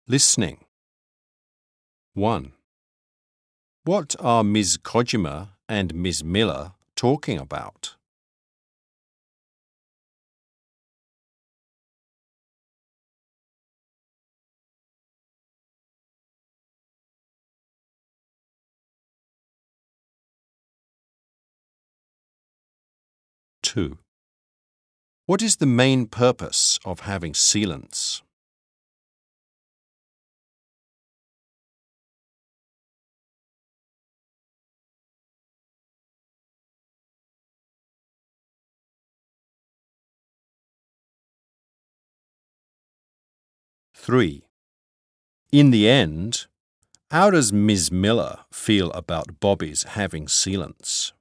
Listening. 1. What are Ms. Kojima and Ms. Miller talking about? 2. What is the main purpose of having sealants? 3. In the end, how does Ms. Miller feel about Bobby's having sealants?